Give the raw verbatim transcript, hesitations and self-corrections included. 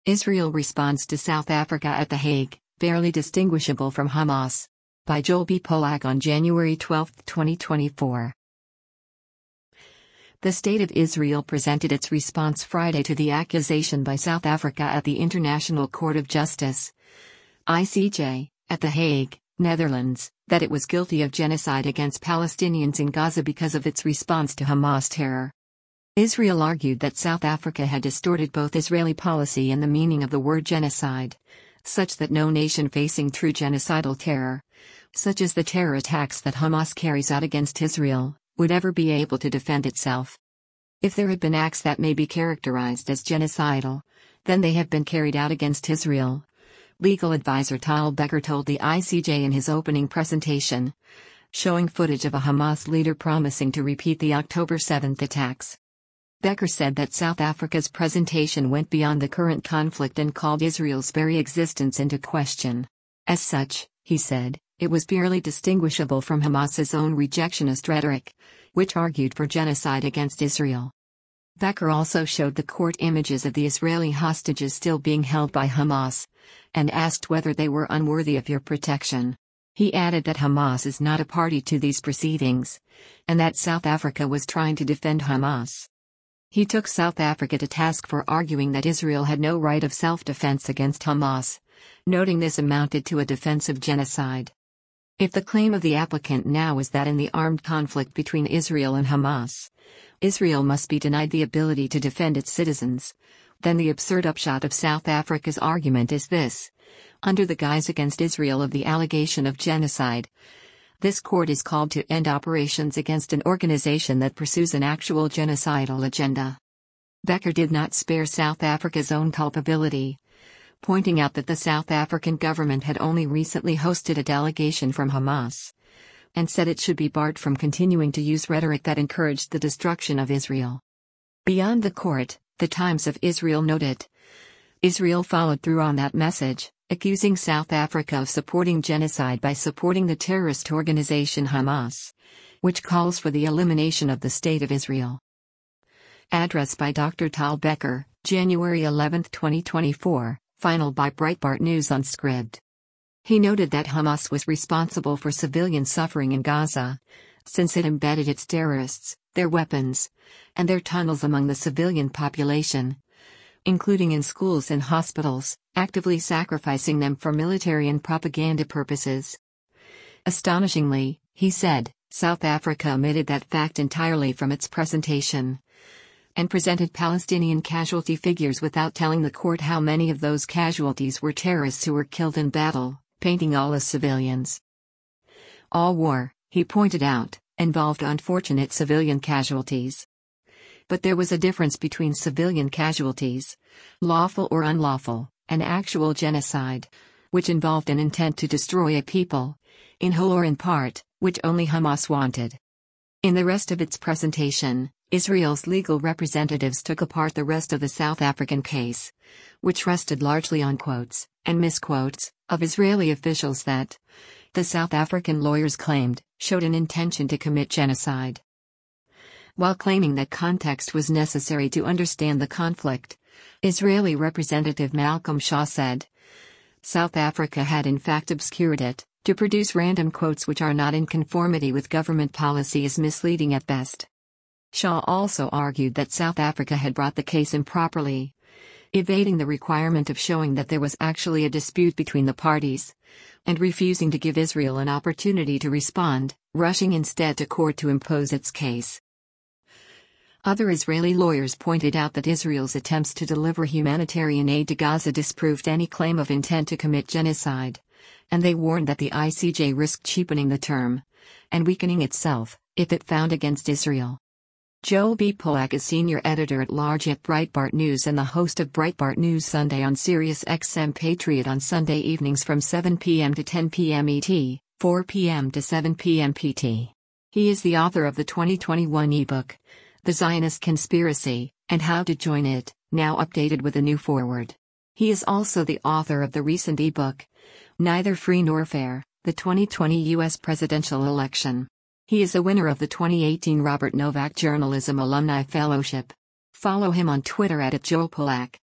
Israel responds to South Africa at The Hague, barely distinguishable from Hamas. By Joel B. Polak on January twelfth, twenty twenty-four. The State of Israel presented its response Friday to the accusation by South Africa at the International Court of Justice, I C J, at The Hague, Netherlands, that it was guilty of genocide against Palestinians in Gaza because of its response to Hamas terror. Israel argued that South Africa had distorted both Israeli policy and the meaning of the word genocide, such that no nation facing true genocidal terror, such as the terror attacks that Hamas carries out against Israel, would ever be able to defend itself. If there had been acts that may be characterized as genocidal, then they have been carried out against Israel. Legal advisor Tal Becker told the I C J in his opening presentation, showing footage of a Hamas leader promising to repeat the October seventh attacks. Becker said that South Africa's presentation went beyond the current conflict and called Israel's very existence into question. As such, he said, it was barely distinguishable from Hamas's own rejectionist rhetoric, which argued for genocide against Israel. Becker also showed the court images of the Israeli hostages still being held by Hamas, and asked whether they were unworthy of your protection. He added that Hamas is not a party to these proceedings, and that South Africa was trying to defend Hamas. He took South Africa to task for arguing that Israel had no right of self-defense against Hamas, noting this amounted to a defensive genocide. If the claim of the applicant now is that in the armed conflict between Israel and Hamas, Israel must be denied the ability to defend its citizens, then the absurd upshot of South Africa's argument is this: under the guise against Israel of the allegation of genocide, this court is called to end operations against an organization that pursues an actual genocidal agenda. Becker did not spare South Africa's own culpability, pointing out that the South African government had only recently hosted a delegation from Hamas, and said it should be barred from continuing to use rhetoric that encouraged the destruction of Israel. Beyond the court, the Times of Israel noted, Israel followed through on that message, accusing South Africa of supporting genocide by supporting the terrorist organization Hamas, which calls for the elimination of the State of Israel. Address by Doctor Tal Becker, January eleventh, twenty twenty-four, final by Breitbart News on Scribd. He noted that Hamas was responsible for civilian suffering in Gaza, since it embedded its terrorists, their weapons, and their tunnels among the civilian population, including in schools and hospitals, actively sacrificing them for military and propaganda purposes. Astonishingly, he said, South Africa omitted that fact entirely from its presentation, and presented Palestinian casualty figures without telling the court how many of those casualties were terrorists who were killed in battle, painting all as civilians. All war, he pointed out, involved unfortunate civilian casualties. But there was a difference between civilian casualties, lawful or unlawful, and actual genocide, which involved an intent to destroy a people, in whole or in part, which only Hamas wanted. In the rest of its presentation, Israel's legal representatives took apart the rest of the South African case, which rested largely on quotes, and misquotes, of Israeli officials that, the South African lawyers claimed, showed an intention to commit genocide. While claiming that context was necessary to understand the conflict, Israeli Representative Malcolm Shaw said, South Africa had in fact obscured it. To produce random quotes which are not in conformity with government policy is misleading at best. Shaw also argued that South Africa had brought the case improperly, evading the requirement of showing that there was actually a dispute between the parties, and refusing to give Israel an opportunity to respond, rushing instead to court to impose its case. Other Israeli lawyers pointed out that Israel's attempts to deliver humanitarian aid to Gaza disproved any claim of intent to commit genocide, and they warned that the I C J risked cheapening the term, and weakening itself, if it found against Israel. Joel B. Polak is senior editor-at-large at Breitbart News and the host of Breitbart News Sunday on Sirius X M Patriot on Sunday evenings from seven p m to ten p m E T, four p m to seven p m P T. He is the author of the twenty twenty-one ebook, The Zionist Conspiracy, and How to Join It, now updated with a new foreword. He is also the author of the recent ebook, Neither Free Nor Fair, the twenty twenty U S Presidential Election. He is a winner of the twenty eighteen Robert Novak Journalism Alumni Fellowship. Follow him on Twitter at Joel Polak.